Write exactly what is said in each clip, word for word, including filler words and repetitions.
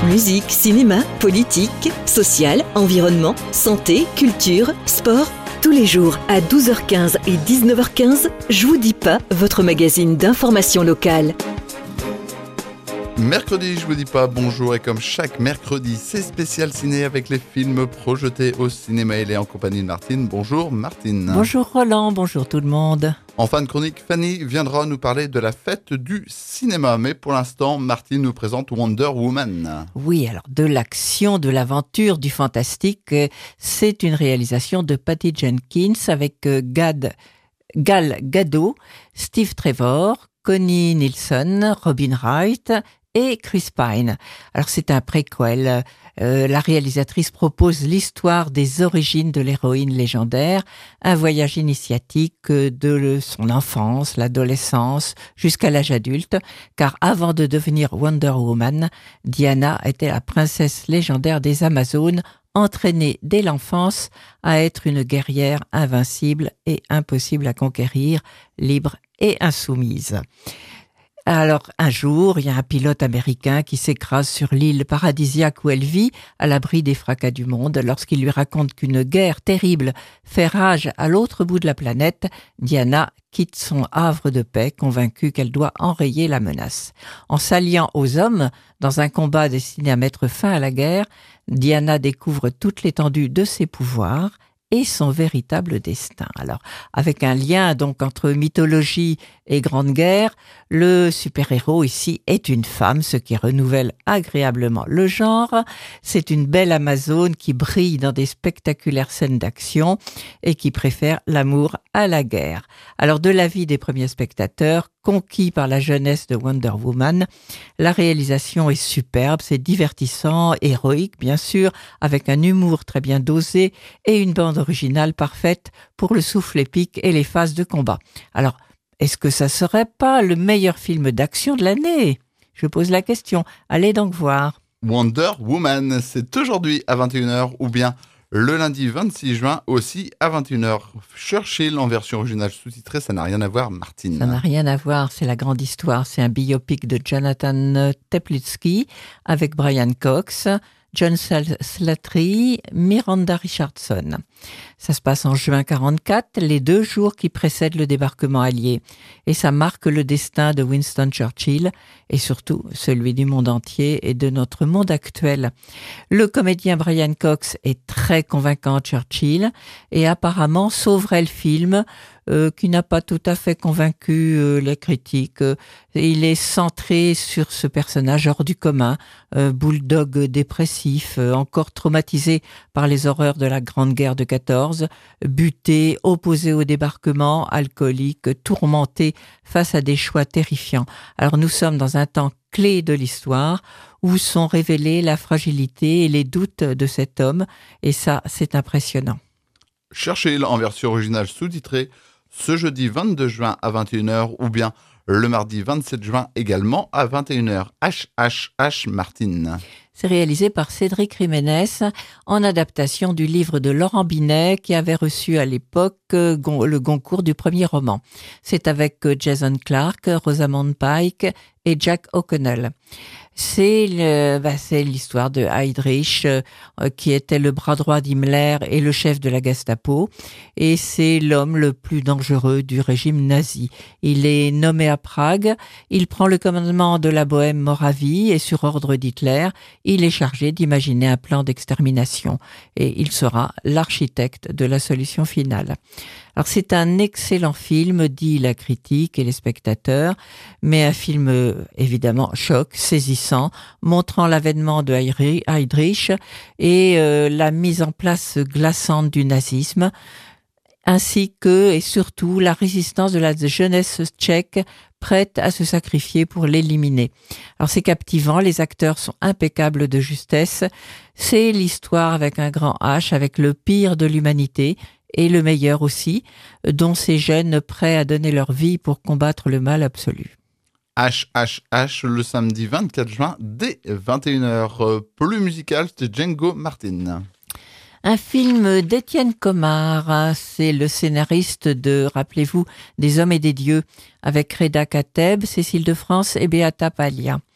Musique, cinéma, politique, social, environnement, santé, culture, sport. Tous les jours à douze heures quinze et dix-neuf heures quinze, Je vous dis pas, votre magazine d'information locale. Mercredi, je vous dis pas bonjour et comme chaque mercredi, c'est spécial ciné avec les films projetés au cinéma. Elle est en compagnie de Martine. Bonjour Martine. Bonjour Roland, bonjour tout le monde. En fin de chronique, Fanny viendra nous parler de la fête du cinéma. Mais pour l'instant, Martine nous présente Wonder Woman. Oui, alors de l'action, de l'aventure, du fantastique, c'est une réalisation de Patty Jenkins avec Gad, Gal Gadot, Steve Trevor, Connie Nielsen, Robin Wright et Chris Pine. Alors c'est un préquel. Euh, la réalisatrice propose l'histoire des origines de l'héroïne légendaire, un voyage initiatique de son enfance, l'adolescence, jusqu'à l'âge adulte, car avant de devenir Wonder Woman, Diana était la princesse légendaire des Amazones, entraînée dès l'enfance à être une guerrière invincible et impossible à conquérir, libre et insoumise. Alors, un jour, il y a un pilote américain qui s'écrase sur l'île paradisiaque où elle vit, à l'abri des fracas du monde. Lorsqu'il lui raconte qu'une guerre terrible fait rage à l'autre bout de la planète, Diana quitte son havre de paix, convaincue qu'elle doit enrayer la menace. En s'alliant aux hommes, dans un combat destiné à mettre fin à la guerre, Diana découvre toute l'étendue de ses pouvoirs et son véritable destin. Alors, avec un lien donc entre mythologie et grande guerre, le super-héros ici est une femme, ce qui renouvelle agréablement le genre. C'est une belle Amazone qui brille dans des spectaculaires scènes d'action et qui préfère l'amour à la guerre. Alors, de l'avis des premiers spectateurs, conquis par la jeunesse de Wonder Woman, la réalisation est superbe, c'est divertissant, héroïque bien sûr, avec un humour très bien dosé et une bande originale parfaite pour le souffle épique et les phases de combat. Alors, est-ce que ça serait pas le meilleur film d'action de l'année ? Je pose la question. Allez donc voir. Wonder Woman, c'est aujourd'hui à vingt et une heures ou bien le lundi vingt-six juin aussi à vingt et une heures. Churchill en version originale sous-titrée, ça n'a rien à voir, Martine. Ça n'a rien à voir, c'est la grande histoire. C'est un biopic de Jonathan Teplitzky avec Brian Cox, John Slattery, Miranda Richardson. Ça se passe en juin quarante-quatre, les deux jours qui précèdent le débarquement allié. Et ça marque le destin de Winston Churchill et surtout celui du monde entier et de notre monde actuel. Le comédien Brian Cox est très convaincant Churchill et apparemment sauverait le film euh, qui n'a pas tout à fait convaincu euh, les critiques. Il est centré sur ce personnage hors du commun, euh, bulldog dépressif, euh, encore traumatisé par les horreurs de la Grande Guerre de quatorze, buté, opposé au débarquement, alcoolique, tourmenté face à des choix terrifiants. Alors nous sommes dans un temps clé de l'histoire où sont révélés la fragilité et les doutes de cet homme, et ça, c'est impressionnant. Cherchez-le en version originale sous-titrée ce jeudi vingt-deux juin à vingt et une heures ou bien le mardi vingt-sept juin également à vingt et une heures. H H H Martine. C'est réalisé par Cédric Jiménez en adaptation du livre de Laurent Binet qui avait reçu à l'époque le Goncourt du premier roman. C'est avec Jason Clarke, Rosamund Pike et Jack O'Connell. C'est, le, bah c'est l'histoire de Heydrich, euh, qui était le bras droit d'Himmler et le chef de la Gestapo. Et c'est l'homme le plus dangereux du régime nazi. Il est nommé à Prague, il prend le commandement de la Bohème-Moravie et sur ordre d'Hitler, il est chargé d'imaginer un plan d'extermination. Et il sera l'architecte de la solution finale. Alors c'est un excellent film, dit la critique et les spectateurs, mais un film évidemment choc, saisissant, montrant l'avènement de Heydrich et euh, la mise en place glaçante du nazisme, ainsi que et surtout la résistance de la jeunesse tchèque prête à se sacrifier pour l'éliminer. Alors c'est captivant, les acteurs sont impeccables de justesse, c'est l'histoire avec un grand H, avec le pire de l'humanité, et le meilleur aussi, dont ces jeunes prêts à donner leur vie pour combattre le mal absolu. H H H le samedi vingt-quatre juin dès vingt et une heures. Plus musical, c'est Django Martin. Un film d'Étienne Comard, c'est le scénariste de, rappelez-vous, Des hommes et des dieux, avec Reda Kateb, Cécile de France et Beata Paglia.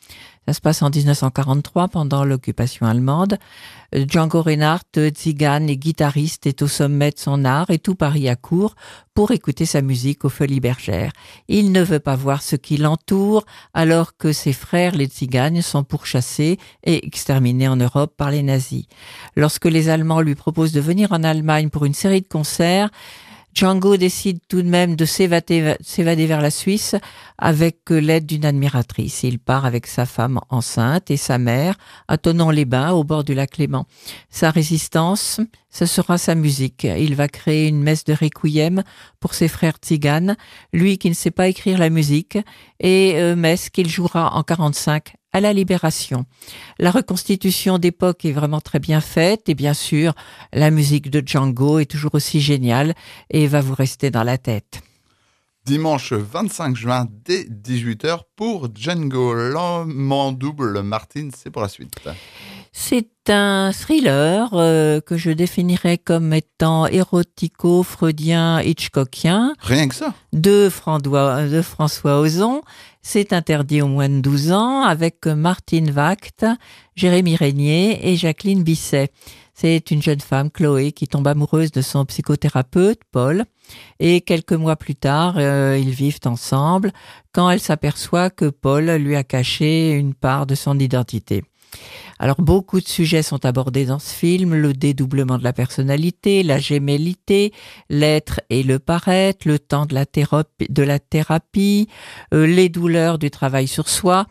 Ça se passe en dix-neuf cent quarante-trois, pendant l'occupation allemande. Django Reinhardt, tzigane et guitariste, est au sommet de son art et tout Paris accourt pour écouter sa musique aux Folies Bergères. Il ne veut pas voir ce qui l'entoure alors que ses frères, les tziganes, sont pourchassés et exterminés en Europe par les nazis. Lorsque les Allemands lui proposent de venir en Allemagne pour une série de concerts, Django décide tout de même de s'évader, s'évader vers la Suisse avec l'aide d'une admiratrice. Il part avec sa femme enceinte et sa mère à Thonon-les-Bains, au bord du lac Léman. Sa résistance, ce sera sa musique. Il va créer une messe de requiem pour ses frères tziganes, lui qui ne sait pas écrire la musique, et euh, messe qu'il jouera en quarante-cinq à la Libération. La reconstitution d'époque est vraiment très bien faite et bien sûr, la musique de Django est toujours aussi géniale et va vous rester dans la tête. Dimanche vingt-cinq juin dès dix-huit heures pour Django, l'homme en double. Martine, c'est pour la suite. C'est un thriller euh, que je définirais comme étant érotico-freudien Hitchcockien. Rien que ça. De, Frandois, de François Ozon. C'est interdit aux moins de douze ans avec Martine Wacht, Jérémy Régnier et Jacqueline Bisset. C'est une jeune femme, Chloé, qui tombe amoureuse de son psychothérapeute, Paul. Et quelques mois plus tard, euh, ils vivent ensemble quand elle s'aperçoit que Paul lui a caché une part de son identité. Alors, beaucoup de sujets sont abordés dans ce film, le dédoublement de la personnalité, la gémellité, l'être et le paraître, le temps de la thérapie, de la thérapie euh, les douleurs du travail sur soi.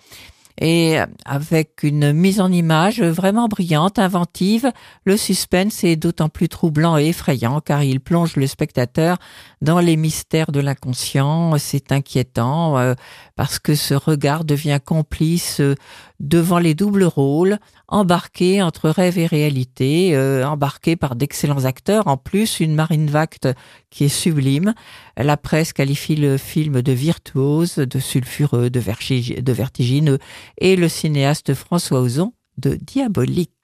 Et avec une mise en image vraiment brillante, inventive, le suspense est d'autant plus troublant et effrayant car il plonge le spectateur dans les mystères de l'inconscient. C'est inquiétant euh, parce que ce regard devient complice euh, devant les doubles rôles, embarqué entre rêve et réalité, euh, embarqué par d'excellents acteurs. En plus, une Marine Wacht qui est sublime. La presse qualifie le film de virtuose, de sulfureux, de, vertig- de vertigineux et le cinéaste François Ozon de diabolique.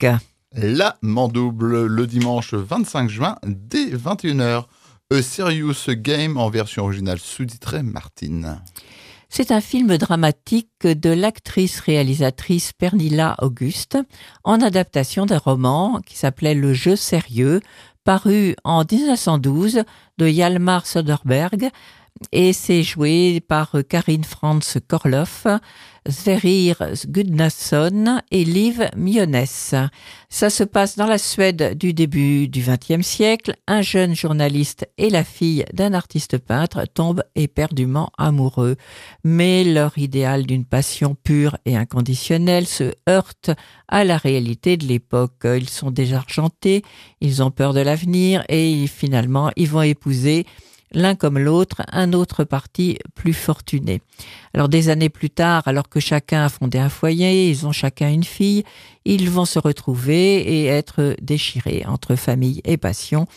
La Mandouble, le dimanche vingt-cinq juin dès vingt et une heures. A Serious Game en version originale sous-titrée, Martine. C'est un film dramatique de l'actrice-réalisatrice Pernilla August en adaptation d'un roman qui s'appelait Le jeu sérieux, paru en dix-neuf cent douze de Hjalmar Söderberg, et c'est joué par Karin Frantz Korloff, Sverrir Gudnason et Liv Miones. Ça se passe dans la Suède du début du vingtième siècle. Un jeune journaliste et la fille d'un artiste peintre tombent éperdument amoureux. Mais leur idéal d'une passion pure et inconditionnelle se heurte à la réalité de l'époque. Ils sont désargentés, ils ont peur de l'avenir et finalement ils vont épouser l'un comme l'autre, un autre parti plus fortuné. Alors des années plus tard, alors que chacun a fondé un foyer, ils ont chacun une fille, ils vont se retrouver et être déchirés entre famille et passion.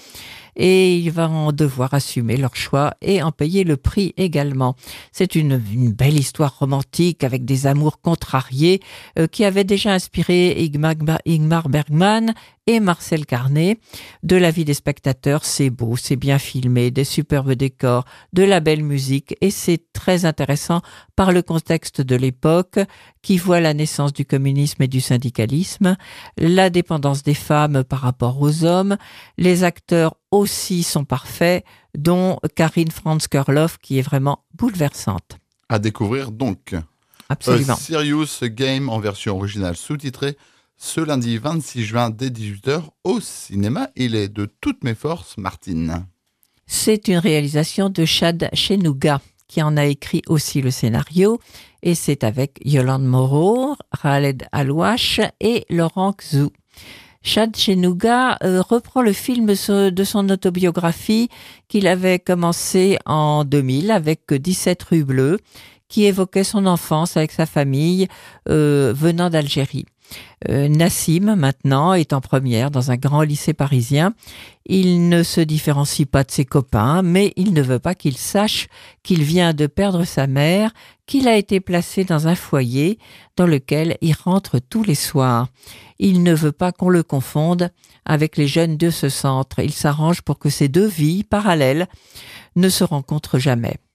Et ils vont devoir assumer leur choix et en payer le prix également. C'est une, une belle histoire romantique avec des amours contrariés euh, qui avait déjà inspiré Ingmar, Ingmar Bergman et Marcel Carné. De la vie des spectateurs, c'est beau, c'est bien filmé, des superbes décors, de la belle musique et c'est très intéressant par le contexte de l'époque qui voit la naissance du communisme et du syndicalisme, la dépendance des femmes par rapport aux hommes, les acteurs aussi sont parfaits, dont Karin Frantz Korloff qui est vraiment bouleversante. À découvrir donc. Absolument. A Serious Game en version originale sous-titrée ce lundi vingt-six juin dès dix-huit heures au cinéma. Il est de toutes mes forces, Martine. C'est une réalisation de Chad Chenouga qui en a écrit aussi le scénario et c'est avec Yolande Moreau, Khaled Alouache et Laurent Xu. Chad Chenouga euh, reprend le film de son autobiographie qu'il avait commencé en deux mille avec dix-sept rues bleues, qui évoquait son enfance avec sa famille euh, venant d'Algérie. Euh, Nassim, maintenant, est en première dans un grand lycée parisien. Il ne se différencie pas de ses copains, mais il ne veut pas qu'il sache qu'il vient de perdre sa mère, qu'il a été placé dans un foyer dans lequel il rentre tous les soirs. Il ne veut pas qu'on le confonde avec les jeunes de ce centre. Il s'arrange pour que ces deux vies parallèles ne se rencontrent jamais.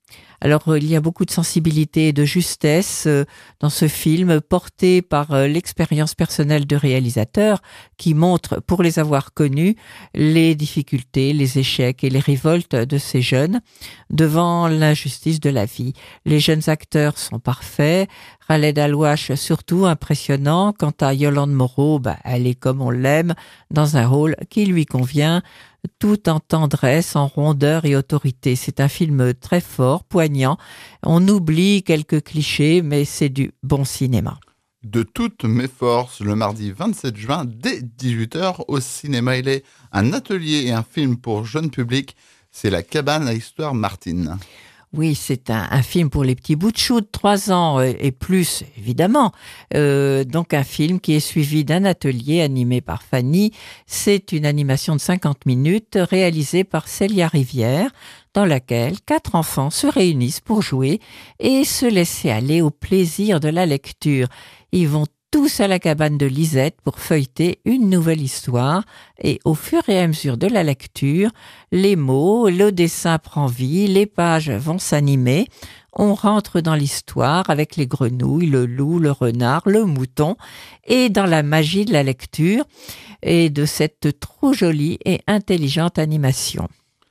Alors, euh, il y a beaucoup de sensibilité et de justesse euh, dans ce film, porté par euh, l'expérience personnelle de réalisateurs qui montre, pour les avoir connus, les difficultés, les échecs et les révoltes de ces jeunes devant l'injustice de la vie. Les jeunes acteurs sont parfaits, Khaled Alwash surtout impressionnant. Quant à Yolande Moreau, bah, elle est comme on l'aime, dans un rôle qui lui convient, tout en tendresse, en rondeur et autorité. C'est un film très fort, poignant. On oublie quelques clichés, mais c'est du bon cinéma. De toutes mes forces, le mardi vingt-sept juin, dès dix-huit heures, au cinéma, il est un atelier et un film pour jeune public. C'est La cabane à histoire Martine. Oui, c'est un, un film pour les petits bouts de chou de trois ans euh, et plus, évidemment. Euh, donc un film qui est suivi d'un atelier animé par Fanny. C'est une animation de cinquante minutes réalisée par Célia Rivière, dans laquelle quatre enfants se réunissent pour jouer et se laisser aller au plaisir de la lecture. Ils vont tous à la cabane de Lisette pour feuilleter une nouvelle histoire et au fur et à mesure de la lecture, les mots, le dessin prend vie, les pages vont s'animer. On rentre dans l'histoire avec les grenouilles, le loup, le renard, le mouton et dans la magie de la lecture et de cette trop jolie et intelligente animation.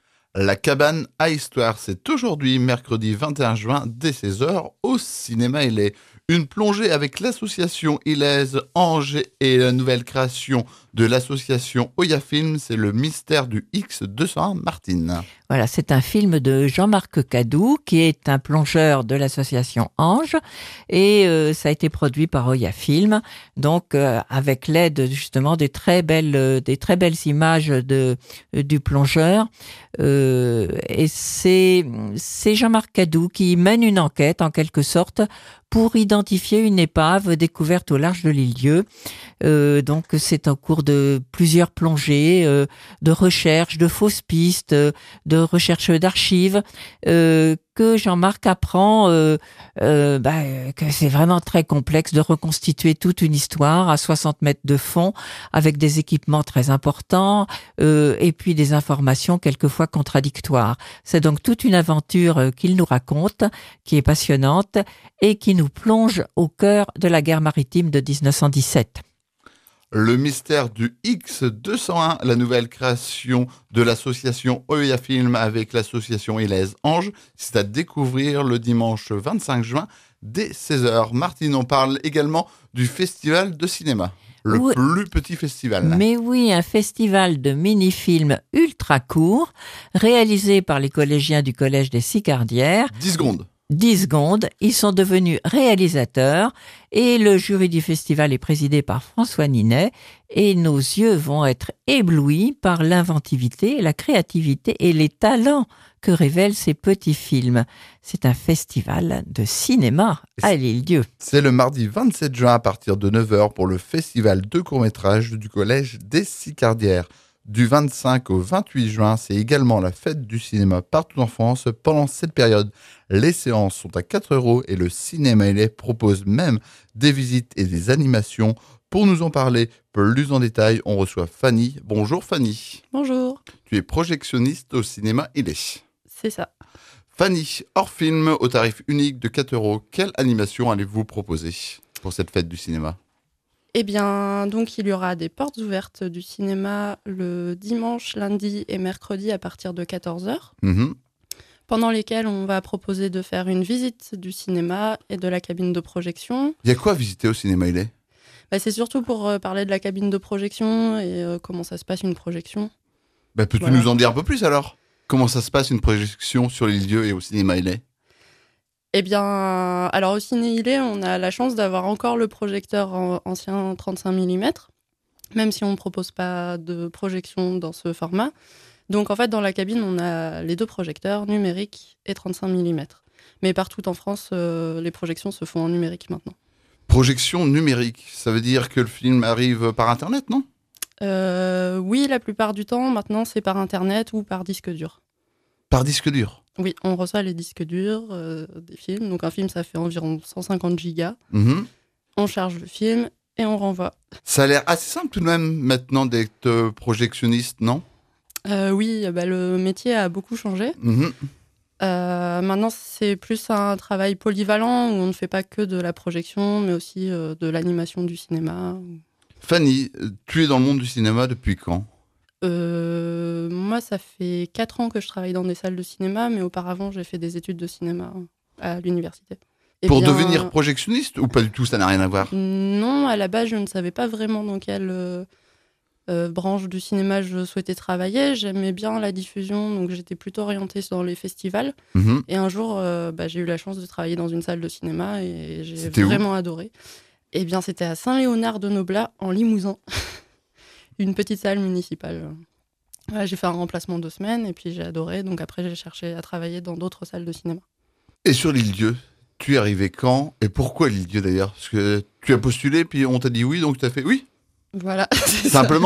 La cabane à histoire, c'est aujourd'hui, mercredi vingt et un juin, dès seize heures, au cinéma Il est. Une plongée avec l'association Ilaise Ange et la nouvelle création de l'association Oya Film, c'est le mystère du X deux cent un Martine. Voilà, c'est un film de Jean-Marc Cadou, qui est un plongeur de l'association Ange, et euh, ça a été produit par Oya Film, donc euh, avec l'aide justement des très belles, euh, des très belles images de euh, du plongeur. Euh, et c'est c'est Jean-Marc Cadou qui mène une enquête en quelque sorte pour identifier une épave découverte au large de l'île Dieu. Euh, donc c'est au cours de plusieurs plongées, euh, de recherches, de fausses pistes, euh, de recherches d'archives, euh, que Jean-Marc apprend euh, euh, bah, que c'est vraiment très complexe de reconstituer toute une histoire à soixante mètres de fond avec des équipements très importants euh, et puis des informations quelquefois contradictoires. C'est donc toute une aventure euh, qu'il nous raconte, qui est passionnante et qui nous plonge au cœur de la guerre maritime de dix-neuf cent dix-sept. Le mystère du X deux cent un, la nouvelle création de l'association Oya Film avec l'association Ilaise Ange, c'est à découvrir le dimanche vingt-cinq juin dès seize heures. Martine, on parle également du festival de cinéma, le oui. plus petit festival. Mais oui, un festival de mini-films ultra courts, réalisé par les collégiens du Collège des Sicardières. dix secondes. dix secondes, ils sont devenus réalisateurs et le jury du festival est présidé par François Ninet et nos yeux vont être éblouis par l'inventivité, la créativité et les talents que révèlent ces petits films. C'est un festival de cinéma à l'île Dieu. C'est le mardi vingt-sept juin à partir de neuf heures pour le festival de court-métrage du Collège des Sicardières. Du vingt-cinq au vingt-huit juin, c'est également la fête du cinéma partout en France. Pendant cette période, les séances sont à quatre euros et le cinéma L A propose même des visites et des animations. Pour nous en parler plus en détail, on reçoit Fanny. Bonjour Fanny. Bonjour. Tu es projectionniste au cinéma L A. C'est ça. Fanny, hors film au tarif unique de quatre euros, quelle animation allez-vous proposer pour cette fête du cinéma ? Eh bien, donc il y aura des portes ouvertes du cinéma le dimanche, lundi et mercredi à partir de quatorze heures, mmh. pendant lesquelles on va proposer de faire une visite du cinéma et de la cabine de projection. Il y a quoi à visiter au cinéma L A ? Bah, c'est surtout pour euh, parler de la cabine de projection et euh, comment ça se passe une projection. Bah, peux-tu Voilà. nous en dire un peu plus alors ? Comment ça se passe une projection sur l'île Dieu et au cinéma L A ? Eh bien, alors au Ciné Ilé, on a la chance d'avoir encore le projecteur en- ancien trente-cinq millimètres, même si on ne propose pas de projection dans ce format. Donc en fait, dans la cabine, on a les deux projecteurs, numérique et trente-cinq millimètres. Mais partout en France, euh, les projections se font en numérique maintenant. Projection numérique, ça veut dire que le film arrive par Internet, non ? Euh, oui, la plupart du temps, maintenant, c'est par Internet ou par disque dur. Par disque dur. Oui, on reçoit les disques durs euh, des films. Donc un film, ça fait environ cent cinquante gigas. Mmh. On charge le film et on renvoie. Ça a l'air assez simple tout de même maintenant d'être euh, projectionniste, non ? Euh, oui, bah, le métier a beaucoup changé. Mmh. Euh, maintenant, c'est plus un travail polyvalent où on ne fait pas que de la projection, mais aussi euh, de l'animation du cinéma. Fanny, tu es dans le monde du cinéma depuis quand ? Euh, moi, ça fait quatre ans que je travaille dans des salles de cinéma, mais auparavant, j'ai fait des études de cinéma à l'université. Eh Pour bien, devenir projectionniste ou pas du tout, ça n'a rien à voir ? Non, à la base, je ne savais pas vraiment dans quelle euh, euh, branche du cinéma je souhaitais travailler. J'aimais bien la diffusion, donc j'étais plutôt orientée dans les festivals. Mhm. Et un jour, euh, bah, j'ai eu la chance de travailler dans une salle de cinéma et j'ai C'était où ? vraiment adoré. Eh bien, c'était à Saint-Léonard-de-Noblat, en Limousin. Une petite salle municipale. Ouais, j'ai fait un remplacement de semaines et puis j'ai adoré. Donc après, j'ai cherché à travailler dans d'autres salles de cinéma. Et sur l'île-Dieu, tu es arrivé quand ? Et pourquoi l'île-Dieu d'ailleurs ? Parce que tu as postulé, puis on t'a dit oui, donc tu as fait oui ? Voilà. c'est ça. Simplement ?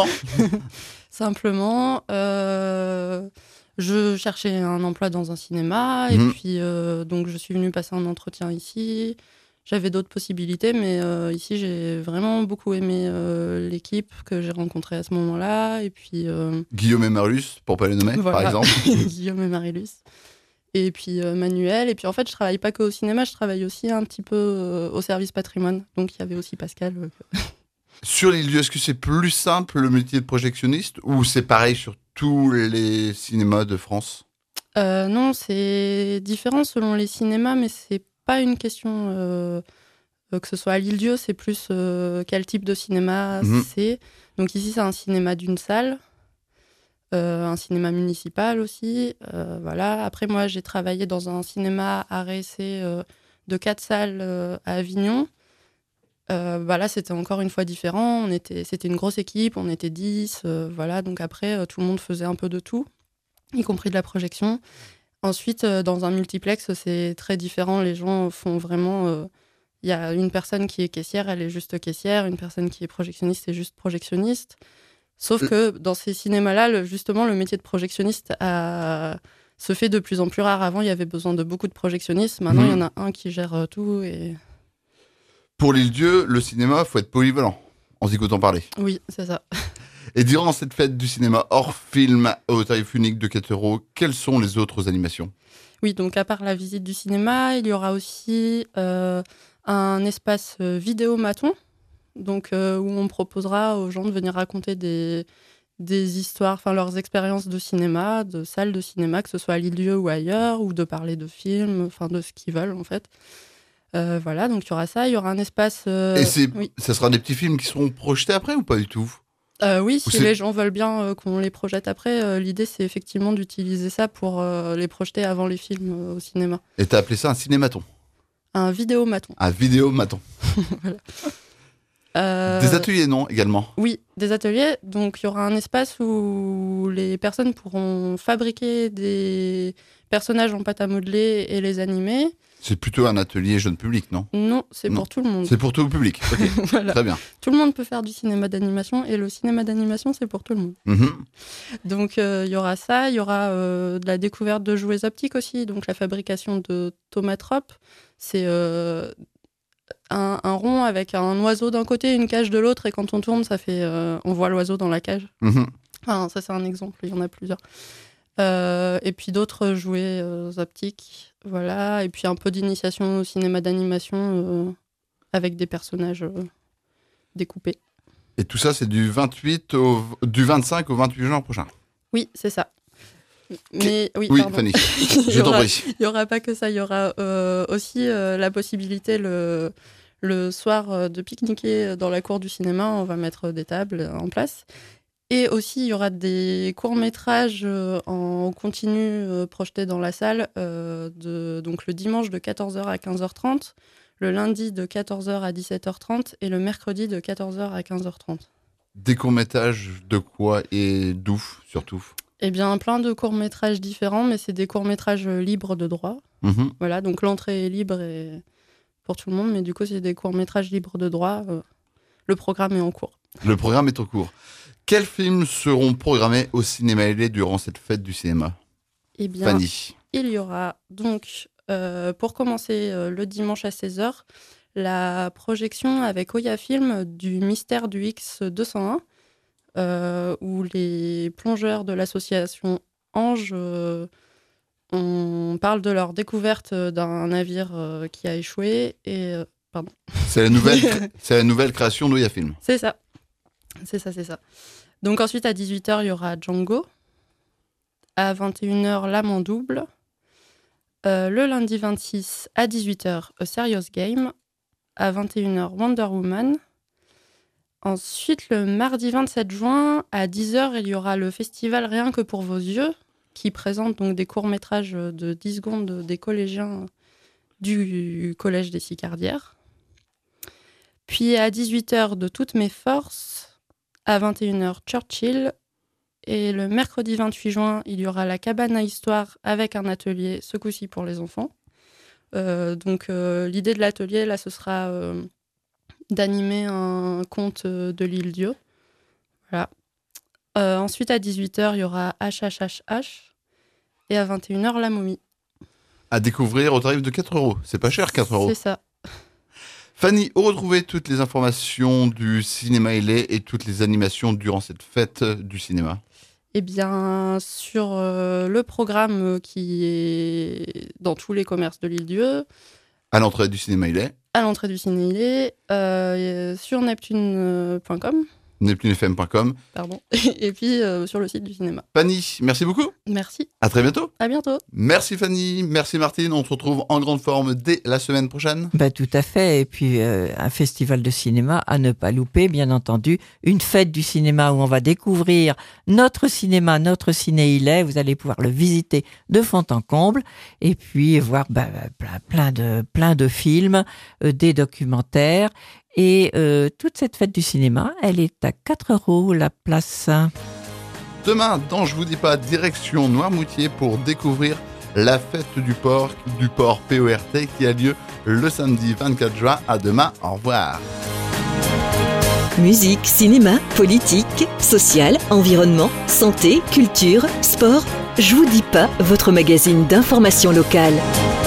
Simplement, euh, je cherchais un emploi dans un cinéma et Mhm. puis euh, donc je suis venue passer un entretien ici. J'avais d'autres possibilités, mais euh, ici j'ai vraiment beaucoup aimé euh, l'équipe que j'ai rencontrée à ce moment-là. Et puis euh, Guillaume et Marius, pour pas les nommer, voilà. par exemple. Guillaume et Marilus. Et puis euh, Manuel. Et puis en fait, je travaille pas que au cinéma, je travaille aussi un petit peu euh, au service patrimoine. Donc il y avait aussi Pascal. euh, que- Sur l'île-Dieu, est-ce que c'est plus simple le métier de projectionniste ou c'est pareil sur tous les cinémas de France ? Euh, non, c'est différent selon les cinémas, mais c'est pas une question euh, euh, que ce soit à l'Île-Dieu, c'est plus euh, quel type de cinéma Mhm. c'est. Donc ici, c'est un cinéma d'une salle, euh, un cinéma municipal aussi. euh, voilà. Après, moi, j'ai travaillé dans un cinéma art et essai euh, de quatre salles euh, à Avignon. Euh, bah là, c'était encore une fois différent. On était, c'était une grosse équipe, on était dix. euh, voilà. Donc après, euh, tout le monde faisait un peu de tout, y compris de la projection. Ensuite, euh, dans un multiplex, c'est très différent. Les gens font vraiment. Il y a une personne qui est caissière, elle est juste caissière. Une personne qui est projectionniste, est juste projectionniste. Sauf Euh. que dans ces cinémas-là, le- justement, le métier de projectionniste a- se fait de plus en plus rare. Avant, il y avait besoin de beaucoup de projectionnistes. Maintenant, il Mhm. y en a un qui gère euh, tout. Et... Pour l'île-Dieu, le cinéma, faut être polyvalent, en s'écoutant parler. Oui, c'est ça. Et durant cette fête du cinéma hors film au tarif unique de quatre euros, quelles sont les autres animations ? Oui, donc à part la visite du cinéma, il y aura aussi euh, un espace euh, vidéo-maton, donc euh, où on proposera aux gens de venir raconter des, des histoires, enfin leurs expériences de cinéma, de salles de cinéma, que ce soit à l'Île-Dieu ou ailleurs, ou de parler de films, enfin de ce qu'ils veulent en fait. Euh, voilà, donc il y aura ça, il y aura un espace. euh, Et c'est, oui. ça sera des petits films qui seront projetés après ou pas du tout ? Euh, oui, Ou si c'est- les gens veulent bien euh, qu'on les projette après, euh, l'idée c'est effectivement d'utiliser ça pour euh, les projeter avant les films euh, au cinéma. Et t'as appelé ça un cinématon, Un vidéo-maton. un vidéomaton. Euh, Des ateliers, non, également. Oui, des ateliers. Donc, il y aura un espace où les personnes pourront fabriquer des personnages en pâte à modeler et les animer. C'est plutôt un atelier jeune public, non ? Non, c'est Non. pour tout le monde. C'est pour tout le public. Ok, Voilà. très bien. Tout le monde peut faire du cinéma d'animation et le cinéma d'animation, c'est pour tout le monde. Mhm. Donc, euh, il y aura ça. Il y aura euh, de la découverte de jouets optiques aussi. Donc, la fabrication de tomatropes. C'est euh, un, un rond avec un oiseau d'un côté et une cage de l'autre. Et quand on tourne, ça fait, euh, on voit l'oiseau dans la cage. Mhm. Enfin, ça, c'est un exemple, il y en a plusieurs. Euh, et puis d'autres jouets euh, optiques, voilà. Et puis un peu d'initiation au cinéma d'animation euh, avec des personnages euh, découpés. Et tout ça, c'est du vingt-huit au, du vingt-cinq au vingt-huit juin prochain. Oui, c'est ça. Mais oui, Oui, pardon. Fanny, Il y je t'en aura- prie. Il n'y aura pas que ça, il y aura euh, aussi euh, la possibilité le, le soir euh, de pique-niquer dans la cour du cinéma. On va mettre des tables en place. Et aussi, il y aura des courts-métrages euh, en continu euh, projetés dans la salle, euh, de, donc le dimanche de quatorze heures à quinze heures trente, le lundi de quatorze heures à dix-sept heures trente et le mercredi de quatorze heures à quinze heures trente. Des courts-métrages de quoi et d'où, surtout ? Eh bien, plein de courts-métrages différents, mais c'est des courts-métrages libres de droit. Mhm. Voilà, donc l'entrée est libre et pour tout le monde, mais du coup, c'est des courts-métrages libres de droit. Euh, le programme est en cours. Le programme est en cours. Quels films seront programmés au cinéma L A durant cette fête du cinéma ? Eh bien, Fanny. il y aura donc, euh, pour commencer euh, le dimanche à seize heures, la projection avec Oya Film du Mystère du X deux cent un, euh, où les plongeurs de l'association Ange euh, On parle de leur découverte d'un navire euh, qui a échoué et euh, pardon. C'est la nouvelle, c'est la nouvelle création d'Ouya Film. C'est ça, c'est ça, c'est ça. Donc ensuite à dix-huit heures il y aura Django. À vingt et une heures L'âme en double. Euh, le lundi vingt-six à dix-huit heures A Serious Game. À vingt et une heures Wonder Woman. Ensuite le mardi vingt-sept juin à dix heures il y aura le festival Rien que pour vos yeux, qui présente donc des courts-métrages de dix secondes des collégiens du Collège des Sicardières. Puis à dix-huit heures De toutes mes forces, à vingt et une heures Churchill, et le mercredi vingt-huit juin, il y aura la cabane à histoire avec un atelier, ce coup-ci pour les enfants. Euh, donc euh, l'idée de l'atelier, là, ce sera euh, d'animer un conte de l'île Dieu. Voilà. Euh, ensuite, à dix-huit heures, il y aura H H H H. Et à vingt et une heures, La momie. À découvrir au tarif de quatre euros. C'est pas cher, quatre euros. C'est ça. Fanny, où retrouver toutes les informations du cinéma Ilé et toutes les animations durant cette fête du cinéma? Eh bien, sur euh, le programme qui est dans tous les commerces de l'île Dieu. À l'entrée du cinéma Ilé. À l'entrée du cinéma Ilé. Euh, sur neptune point com. neptune f m point com. Pardon. Et puis euh, sur le site du cinéma. Fanny, merci beaucoup. Merci. À très bientôt. À bientôt. Merci Fanny, merci Martine. On se retrouve en grande forme dès la semaine prochaine. Bah, tout à fait. Et puis, euh, un festival de cinéma à ne pas louper, bien entendu. Une fête du cinéma où on va découvrir notre cinéma, notre ciné-Ilay. Vous allez pouvoir le visiter de fond en comble. Et puis, voir bah, plein, plein, de, plein de films, euh, des documentaires. Et euh, toute cette fête du cinéma, elle est à quatre euros la place. Demain, dans Je vous dis pas, direction Noirmoutier pour découvrir la fête du port, du port P O R T qui a lieu le samedi vingt-quatre juin. À demain, au revoir. Musique, cinéma, politique, social, environnement, santé, culture, sport. Je vous dis pas, votre magazine d'information locale.